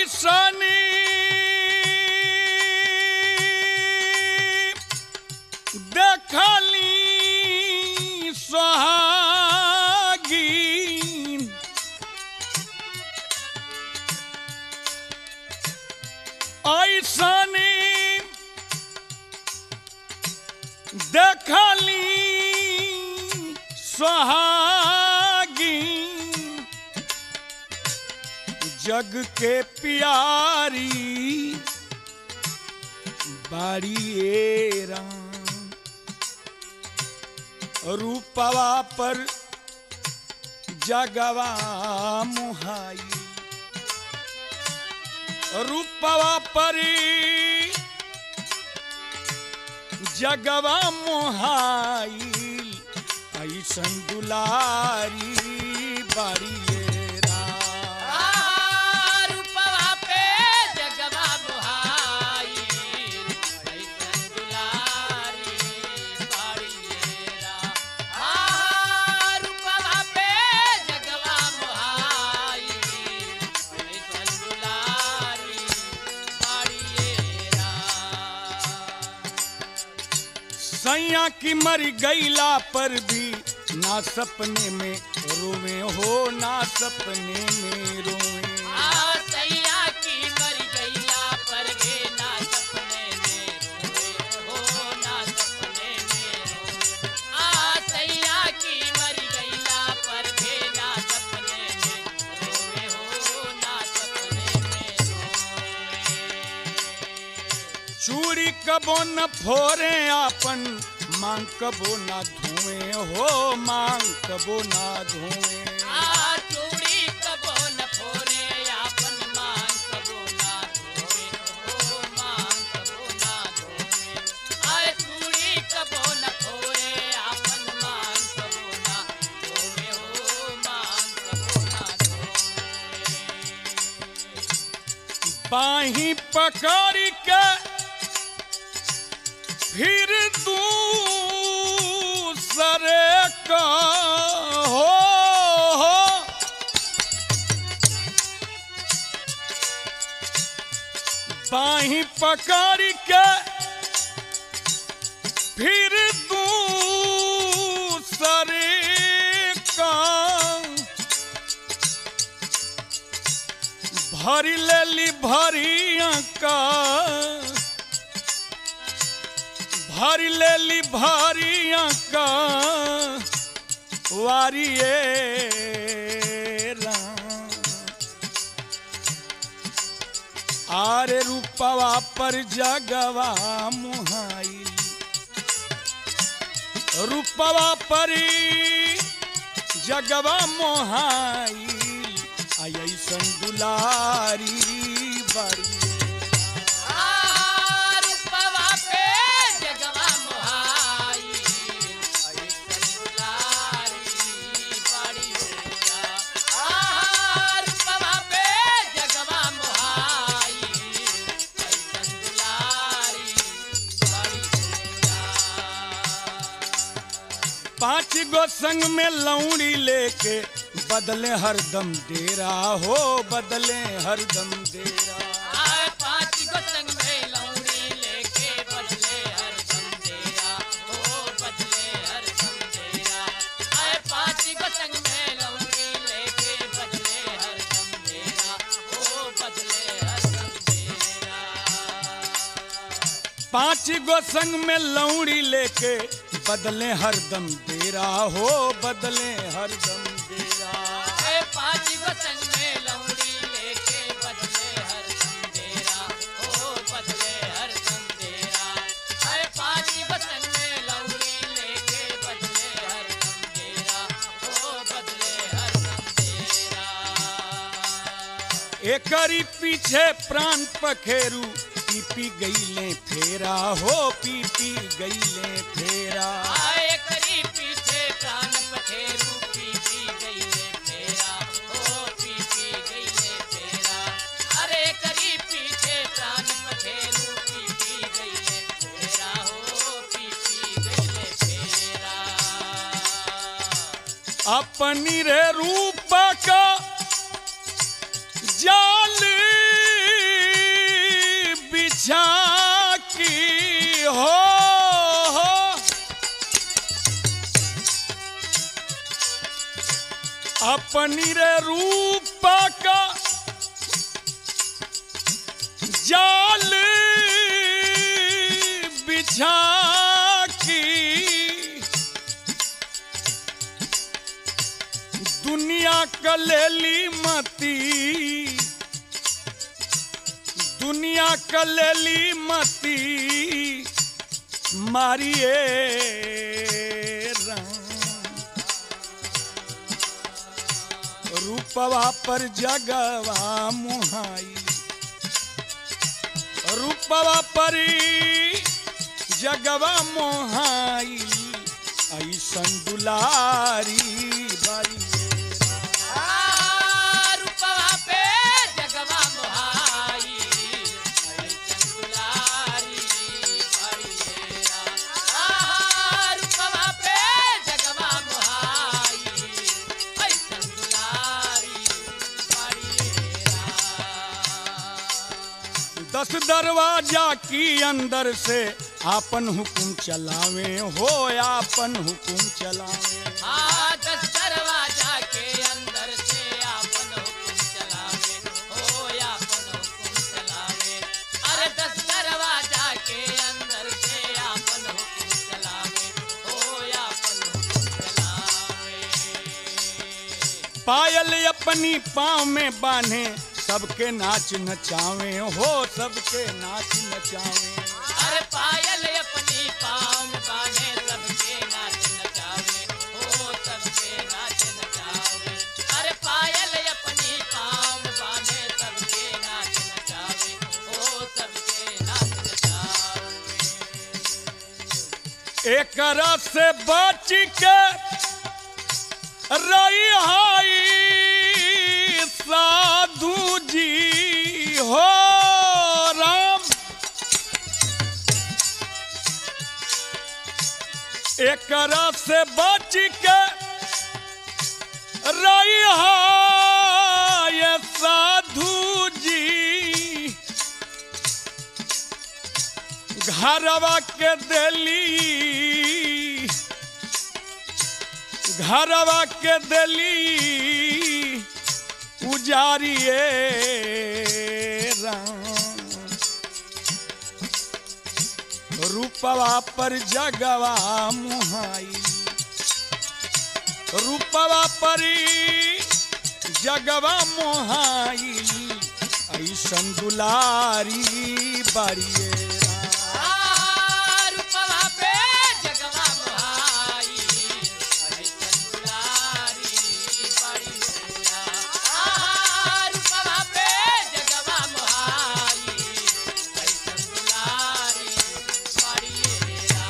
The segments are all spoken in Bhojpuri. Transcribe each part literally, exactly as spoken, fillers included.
ऐसनी देखली सुहागिन ऐसनी देखली सुहागिन जग के प्यारी बारी राम रूपवा पर जगवा मुहाई रूपवा पर जगवा मुहाई ऐसन दुलारी बारी सैया की मर गईला पर भी ना सपने में रोवे हो ना सपने में रोवे सैया की मर गईला पर भी ना सपने में रोवे हो ना सपने में रोवे सैया की मर गईला पर भी ना सपने में रोवे हो ना सपने में रोवे चूड़ी कबो न फोरे आपन मांग कबो ना धुएं हो मांग कबो ना धुएं चूड़ी कबो न फोरे आपन मांग कबो ना धोए हो मांग कबो ना धोए आए चूड़ी कबो न फोरे आपन मांग कबो ना धोए हो मांग कबो ना धोए बाही पकड़ के फिर तू सरे का हो, हो बाही पकड़ के फिर तू सरे का भरी लेली भरिया का भरी लेली भरिया का वारिये राम आरे रूपवा पर जगवा मुहाई रूपवा पर जगवा मुहाई ऐसन दुलारी बारी पांच गो संग में लौड़ी लेके बदले हरदम डेरा हो बदले हरदम डेरा पांच गो संग में लौड़ी लेके बदले हरदम डेरा हो बदले हरदम डेरा पांच गो संग में लौड़ी लेके बदले हरदम डेरा हो बदले हरदम डेरा पांच गो संग में लौड़ी लेके बदले हरदम डेरा हो बदले हरदम डेरा पांच गो संग में लौड़ी लेके बदले हरदम डेरा हो बदले हरदम डेरा पांच गो संग में लौड़ी लेके बदले हरदम डेरा हो बदले हरदम डेरा एकरी पीछे प्राण पखेरू पी पी गईले फेरा हो पी पी गईले फेरा एकरी पीछे प्राण पखेरू पी पी गईले फेरा हो पी पी गईले फेरा अरे एकरी पीछे प्राण पखेरू पी पी गईले फेरा हो पी पी गईले फेरा अपनी रे रूप का जाल की हो हो अपनी रे रूप का जाल बिछा की दुनिया कलेली मती दुनिया कलेली मती मारिए राम रूपवा पर जगवा मुहाई रूपवा पर जगवा मोहाई ऐसन दुलारी बारी रूपवा पे जगवा मोहाई ऐसन दुलारी परियेरा रूपवा पे जगवा मोहाई ऐसन दुलारी परियेरा दस दरवाजा की अंदर से आपन हुकुम चलावे हो आपन हुकुम चलावे हाँ दस दरवाजा के अंदर से आपन हुकुम चलावे हो आपन हुकुम चलावे अरे दस दरवाजा के अंदर से आपन हुकुम चलावे हो आपन हुकुम चलावे पायल अपनी पाँव में बांधे सबके नाच नचावे हो सबके नाच नचावे अरे पायल अपनी पाँव में बांधे सबके नाच नचावे हो सबके नाच नचावे अरे पायल अपनी पाँव में बांधे सबके नाच नचावे हो सबके नाच नचावे एकरा से बच के रही हाई साधु जी हो राम एकरा से बच के रही हाय साधु जी घरवा के देली घरवा के देली उजारिए राम रूपवा पर जगवा मुहाई रूपवा पर जगवा मोहाई ऐसन दुलारी बारिए रूपवा पे जगवा मोहाई ऐसन दुलारी परियेरा रूपवा पे जगवा मोहाई ऐसन दुलारी परियेरा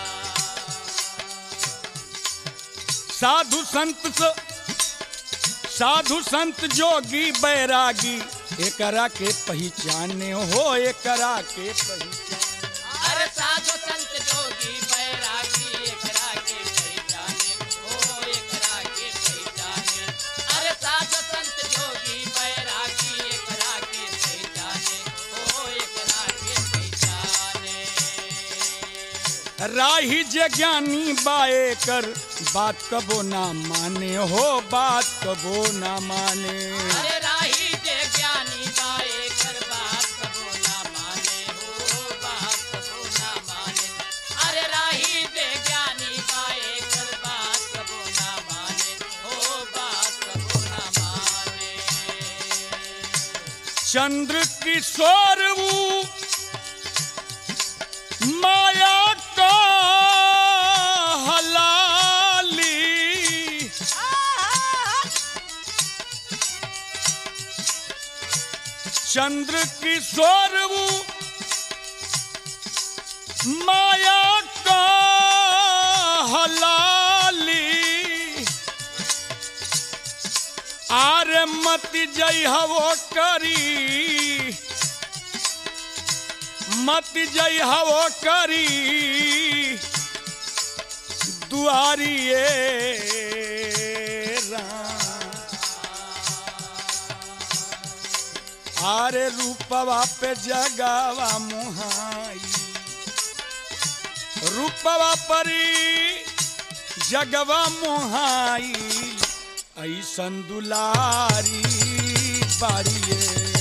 साधु संत स- साधु संत जोगी बैरागी एकरा के पहचाने हो एकरा के पहचाने अरे साधु संत जोगी बैरागी एकरा के पहचाने हो एकरा के पहचाने अरे साधु संत जोगी बैरागी एकरा के पहचाने हो एकरा के पहचाने राही जे ज्ञानी बाए कर बात कबो ना माने हो बात कबो ना माने अरे राही जे ज्ञानी बाए कर बात कबो ना माने हो बात कबो ना माने अरे राही जे ज्ञानी बाए कर बात कबो ना माने हो बात कबो ना माने चंद्र किशोर वो माया का हलाली चंद्र किशोर वो माया का हलाली आरे मत जई हवो करी मत जई हवो करी दुआरिए राम आरे रूपवा पे जगावा मुहाई रूपवा परी जगवा मोहाई ऐसन दुलारी बाड़िए